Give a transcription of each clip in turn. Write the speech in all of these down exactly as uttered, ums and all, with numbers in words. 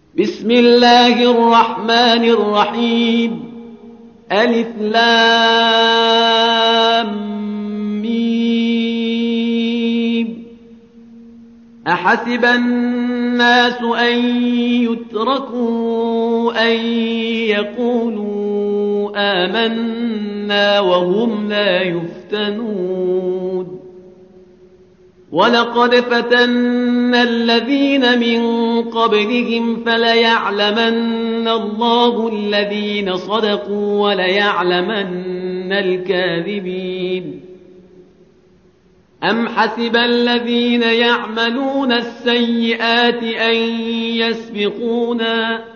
بسم الله الرحمن الرحيم ألف لام ميم أحسب الناس أن يتركوا أن يقولوا آمنا وهم لا يفتنون ولقد فتنا الذين من قبلهم فليعلمن الله الذين صدقوا وليعلمن الكاذبين أم حسب الذين يعملون السيئات أن يسبقونا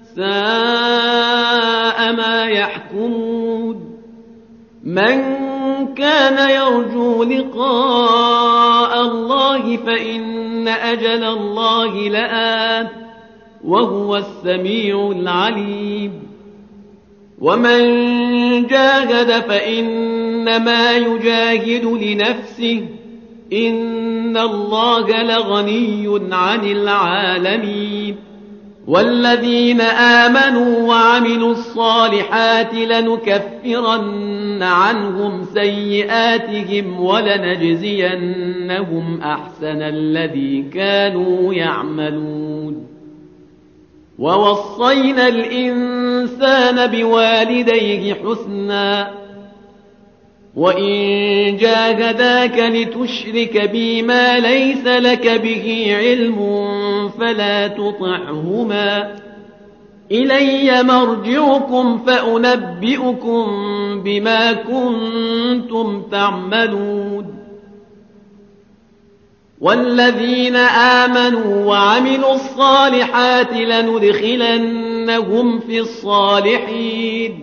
ساء ما يحكمون من كان يرجو لقاء الله فإن أجل الله لآت وهو السميع العليم ومن جاهد فإنما يجاهد لنفسه إن الله لغني عن العالمين والذين آمنوا وعملوا الصالحات لنكفرن عنهم سيئاتهم ولنجزينهم أحسن الذي كانوا يعملون ووصينا الإنسان بوالديه حسنا وإن جاهداك لتشرك بي ما ليس لك به علم فلا تطعهما إلي مرجعكم فأنبئكم بما كنتم تعملون والذين آمنوا وعملوا الصالحات لندخلنهم في الصالحين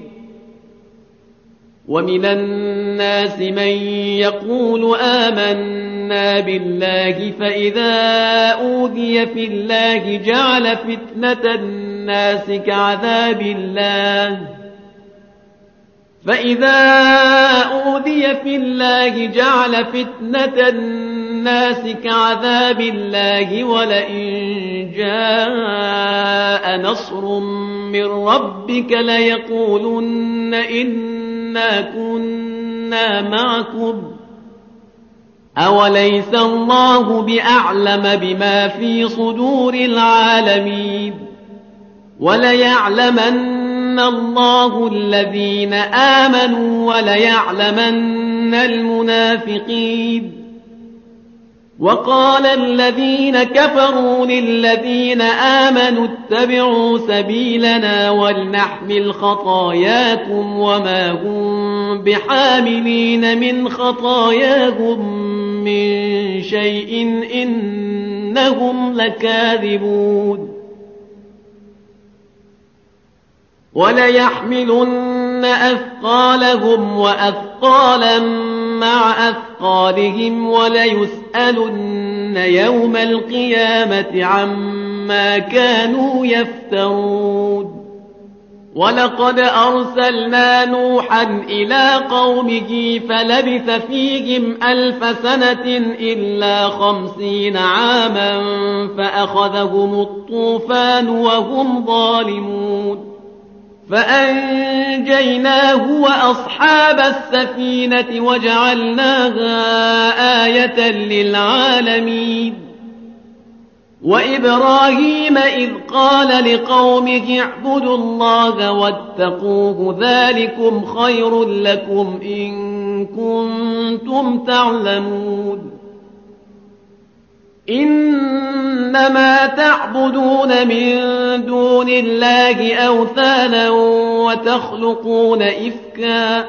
ومن الناس من يقول آمنا بالله فإذا أوذي في الله جعل فتنة الناس كعذاب الله فإذا أوذي في الله جعل فتنة الناس كعذاب الله ولئن جاء نصر من ربك ليقولن إنا كنا معكم أوليس الله بأعلم بما في صدور العالمين وليعلمن الله الذين آمنوا وليعلمن المنافقين وقال الذين كفروا للذين آمنوا اتبعوا سبيلنا ولنحمل خطاياكم وما هم بحاملين من خطاياهم من شيء إنهم لكاذبون وليحملن أثقالهم وأثقالا مع أثقالهم وليسألن يوم القيامة عما كانوا يفترون ولقد أرسلنا نوحا إلى قومه فلبث فيهم ألف سنة إلا خمسين عاما فأخذهم الطوفان وهم ظالمون فأنجيناه وأصحاب السفينة وجعلناها آية للعالمين وإبراهيم إذ قال لقومه اعبدوا الله واتقوه ذلكم خير لكم إن كنتم تعلمون إنما تعبدون من دون الله أوثانا وتخلقون إفكا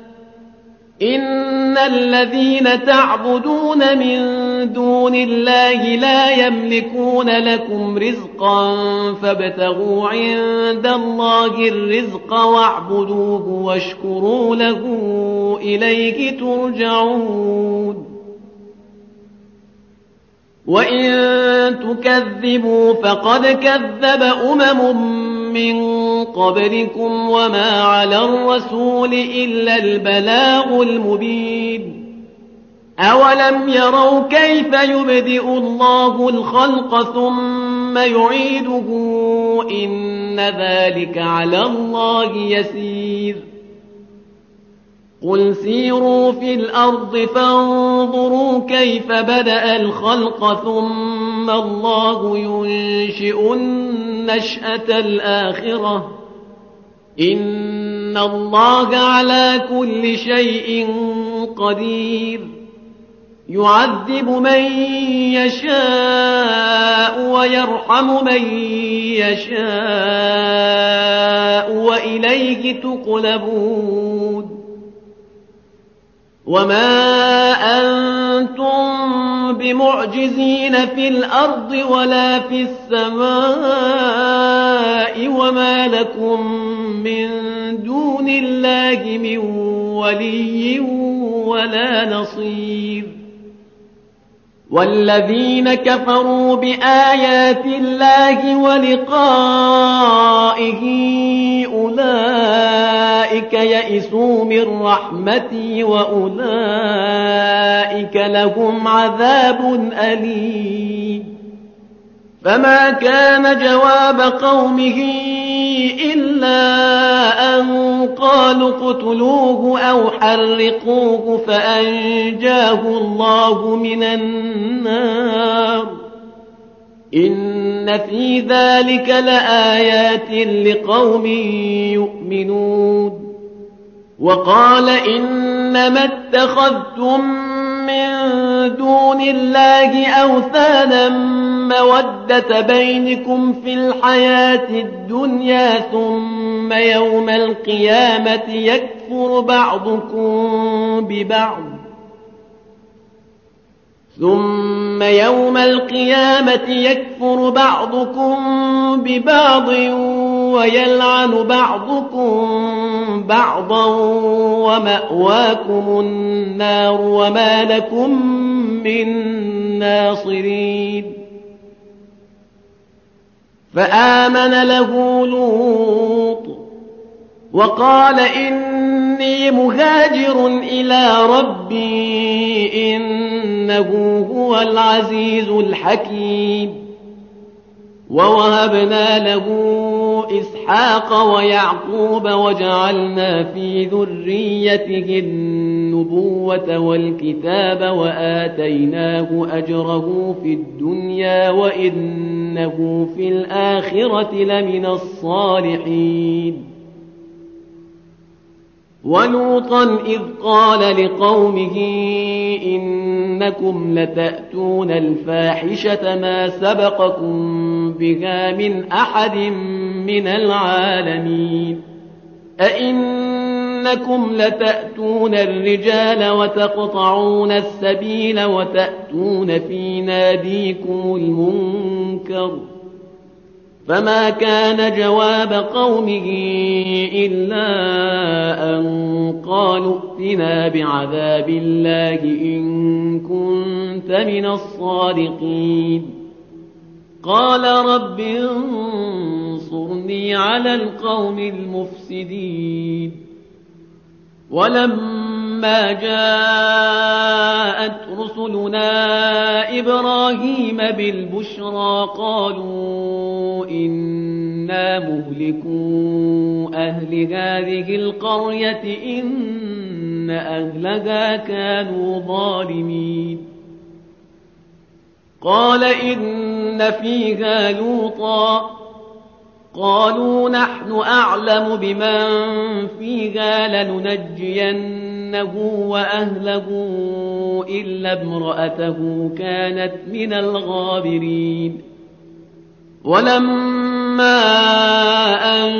إن الذين تعبدون من دون الله لا يملكون لكم رزقا فابتغوا عند الله الرزق واعبدوه واشكروا له إليه ترجعون وإن تكذبوا فقد كذب أمم من قبلكم وما على الرسول إلا البلاغ المبين أولم يروا كيف يبدئ الله الخلق ثم يعيده إن ذلك على الله يسير قل سيروا في الأرض فانظروا كيف بدأ الخلق ثم الله ينشئ النشأة الآخرة إن الله على كل شيء قدير يعذب من يشاء ويرحم من يشاء وإليه تقلبون وما أنتم بمعجزين في الأرض ولا في السماء وما لكم من دون الله من ولي ولا نصير والذين كفروا بآيات الله ولقائه أولئك يئسوا من رحمتي وأولئك لهم عذاب أليم فما كان جواب قومه إلا أن قالوا اقتلوه أو حرقوه فأنجاه الله من النار إن في ذلك لآيات لقوم يؤمنون وقال إنما اتخذتم من دون الله أوثانا مودة بينكم في الحياة الدنيا ثم يوم القيامة يكفر بعضكم ببعض ثم يوم القيامة يكفر بعضكم ببعض ويلعن بعضكم بعضا ومأواكم النار وما لكم من ناصرين فآمن له لوط وقال إني مهاجر إلى ربي إنه هو العزيز الحكيم ووهبنا له إسحاق ويعقوب وجعلنا في ذريته النبوة والكتاب وآتيناه أجره في الدنيا وإنه في الآخرة لمن الصالحين ولوطا إذ قال لقومه إنكم لتأتون الفاحشة ما سبقكم بها من أحد من العالمين أئنكم لتأتون الرجال وتقطعون السبيل وتأتون في ناديكم المنكر فما كان جواب قومه إلا أن قالوا ائتنا بعذاب الله إن كنت من الصادقين قال رب انصرني على القوم المفسدين ولما جاءت رسلنا إبراهيم بالبشرى قالوا إنا مهلكو أهل هذه القرية إن أهلها كانوا ظالمين قال إن فيها لوطا قالوا نحن أعلم بمن فيها لننجينه وأهله إلا امرأته كانت من الغابرين ولما أن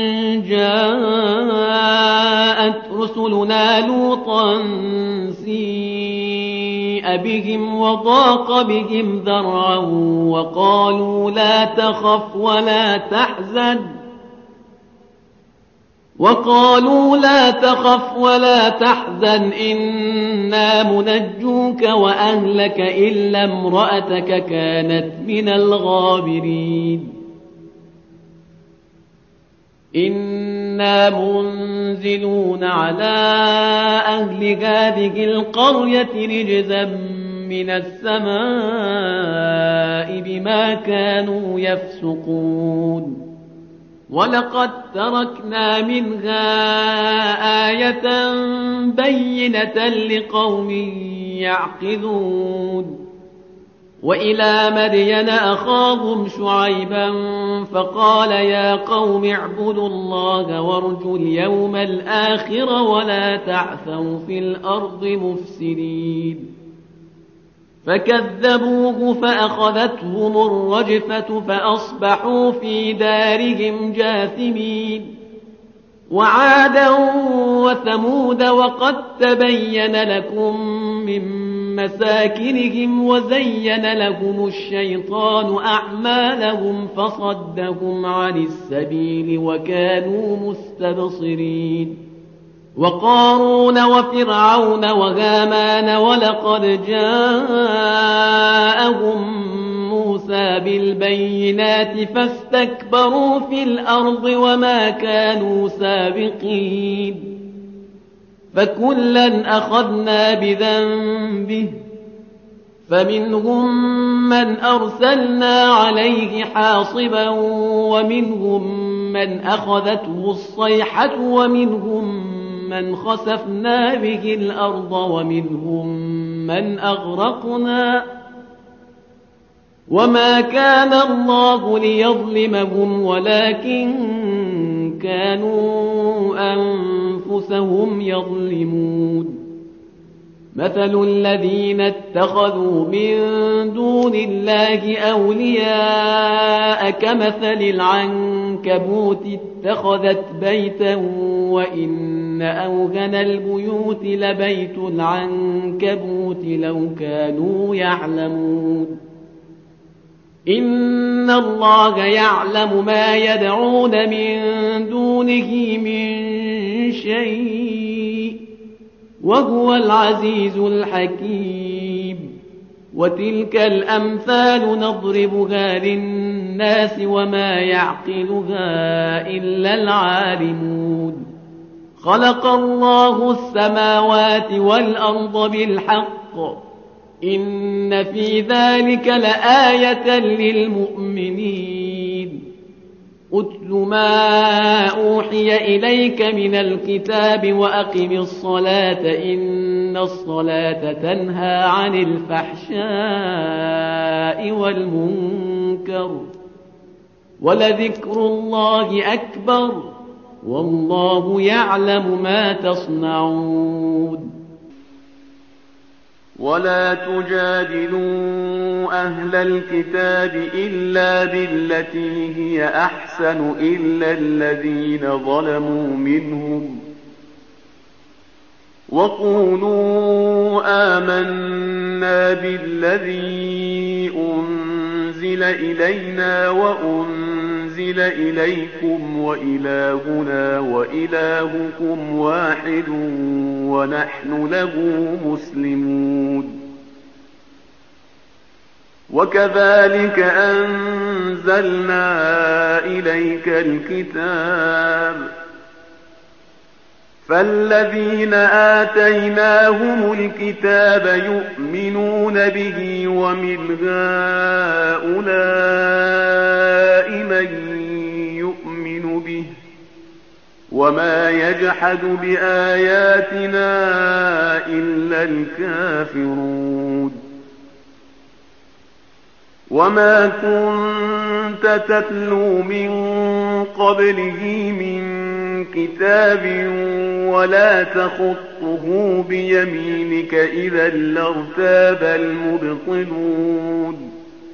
جاءت رسلنا لوطا سيء بهم وضاق بهم ذرعا وقالوا لا تخف ولا تحزن وقالوا لا تخف ولا تحزن إنا منجوك وأهلك إلا امرأتك كانت من الغابرين إنا منزلون على أهل هذه القرية رجزا من السماء بما كانوا يفسقون ولقد تركنا منها آية بينة لقوم يعقلون وإلى مدين أخاهم شعيبا فقال يا قوم اعبدوا الله وارجوا اليوم الآخر ولا تعثوا في الأرض مفسدين فكذبوه فأخذتهم الرجفة فأصبحوا في دارهم جاثمين وعادا وثمود وقد تبين لكم من مساكنهم وزين لهم الشيطان أعمالهم فصدهم عن السبيل وكانوا مستبصرين وقارون وفرعون وهامان ولقد جاءهم موسى بالبينات فاستكبروا في الأرض وما كانوا سابقين فكلا أخذنا بذنبه فمنهم من أرسلنا عليه حاصبا ومنهم من أخذته الصيحة ومنهم من خسفنا به الأرض ومنهم من أغرقنا وما كان الله ليظلمهم ولكن كانوا أنفسهم يظلمون مثل الذين اتخذوا من دون الله أولياء كمثل العنكبوت اتخذت بيتا وإن أوهن البيوت لبيت العنكبوت لو كانوا يعلمون إن الله يعلم ما يدعون من دونه من شيء وهو العزيز الحكيم وتلك الأمثال نضربها للناس وما يعقلها إلا العالمون خلق الله السماوات والأرض بالحق إن في ذلك لآية للمؤمنين أتل ما أوحي إليك من الكتاب وأقم الصلاة إن الصلاة تنهى عن الفحشاء والمنكر ولذكر الله أكبر والله يعلم ما تصنعون ولا تجادلوا أهل الكتاب إلا بالتي هي أحسن إلا الذين ظلموا منهم وقولوا آمنا بالذي أنزل إلينا وأنزل إليكم وإلهنا وإلهكم واحد ونحن له مسلمون وكذلك أنزلنا إليك الكتاب فالذين آتيناهم الكتاب يؤمنون به ومن هؤلاء من يؤمن به وما يجحد بآياتنا إلا الكافرون وما كنت تتلو من قبله من كتاب ولا تخطه بيمينك إذا لارتاب المبطلون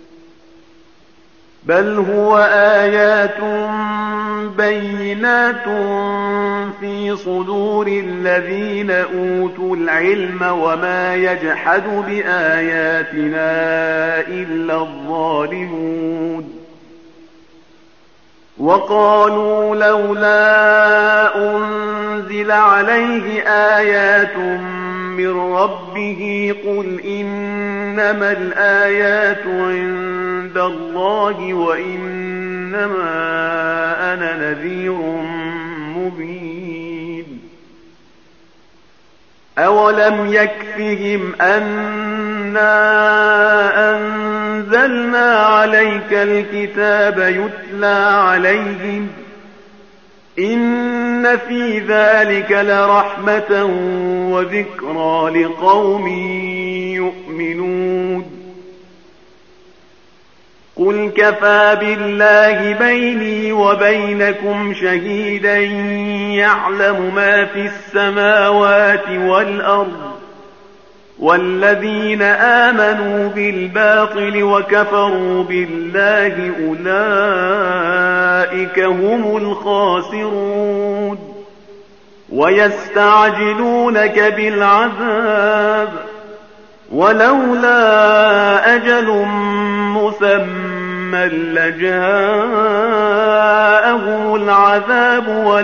بل هو آيات بينات في صدور الذين أوتوا العلم وما يجحد بآياتنا إلا الظالمون وقالوا لولا أنزل عليه آيات من ربه قل إنما الآيات عند الله وإنما أنا نذير مبين أولم يكفهم أنا أنزلنا عليك الكتاب يتلى عليهم إن في ذلك لرحمة وذكرى لقوم يؤمنون قل كفى بالله بيني وبينكم شهيدا يعلم ما في السماوات والأرض والذين آمنوا بالباطل وكفروا بالله أولئك هم الخاسرون ويستعجلونك بالعذاب ولولا أجل مسمى لجاءهم العذاب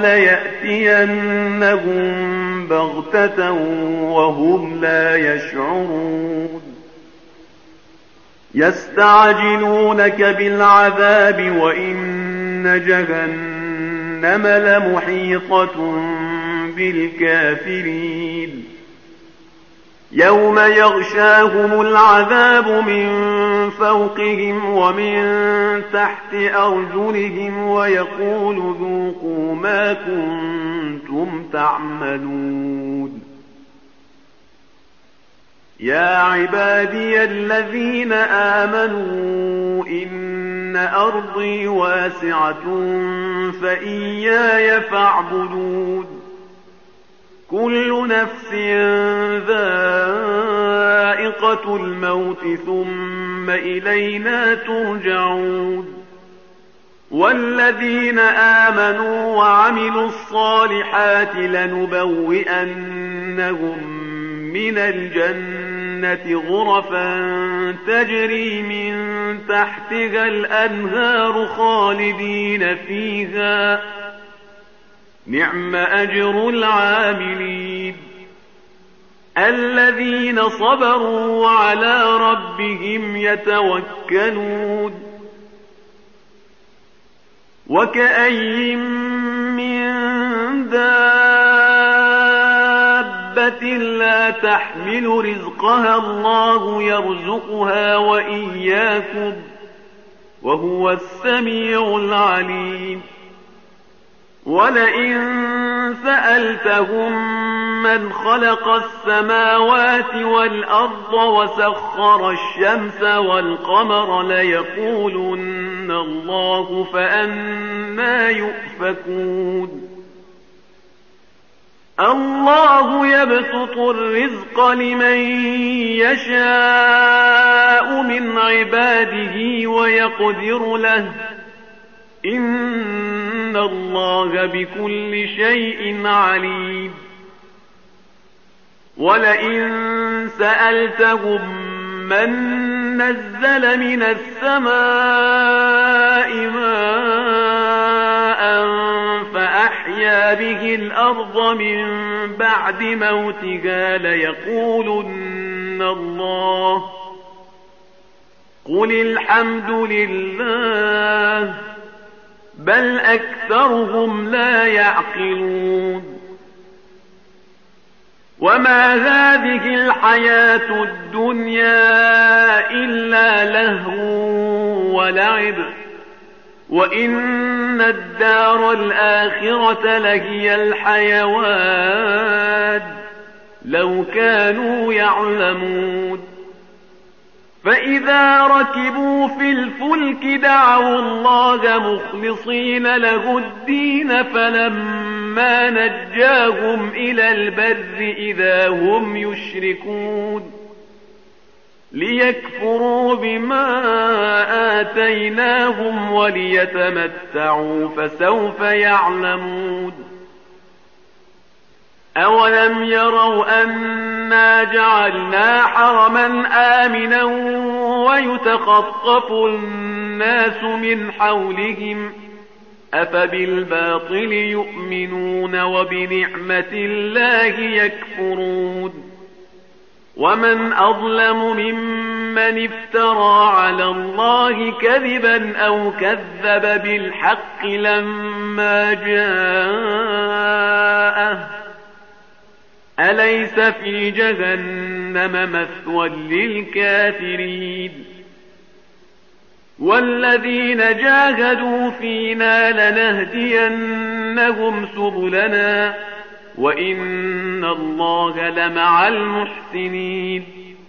وليأتينهم بغتة وهم لا يشعرون يستعجلونك بالعذاب وإن جهنم لمحيطة بالكافرين يوم يغشاهم العذاب من فوقهم ومن تحت أرجلهم ويقول ذوقوا ما كنتم تعملون يا عبادي الذين آمنوا إن أرضي واسعة فإياي فاعبدون كل نفس ذائقة الموت ثم إلينا ترجعون والذين آمنوا وعملوا الصالحات لنبوئنهم من الجنة غرفا تجري من تحتها الأنهار خالدين فيها نعم أجر العاملين الذين صبروا وعلى ربهم يتوكلون وكأي من دابة لا تحمل رزقها الله يرزقها وإياكم وهو السميع العليم ولئن سألتهم من خلق السماوات والأرض وسخر الشمس والقمر ليقولن الله فأنى يؤفكون الله يبسط الرزق لمن يشاء من عباده ويقدر له إن الله بكل شيء عليم ولئن سألتهم من نزل من السماء ماء فأحيا به الأرض من بعد موتها ليقولن الله قل الحمد لله بل أكثرهم لا يعقلون وما هذه الحياة الدنيا إلا لهو ولعب وإن الدار الآخرة لهي الحيوان لو كانوا يعلمون فإذا ركبوا في الفلك دعوا الله مخلصين له الدين فلما نجاهم إلى البر إذا هم يشركون ليكفروا بما آتيناهم وليتمتعوا فسوف يعلمون أولم يروا أنا جعلنا حرما آمنا ويتخطف الناس من حولهم أفبالباطل يؤمنون وبنعمة الله يكفرون ومن أظلم ممن افترى على الله كذبا أو كذب بالحق لما جاءه أليس في جهنم مثوى للكافرين والذين جاهدوا فينا لنهدينهم سبلنا وإن الله لمع المحسنين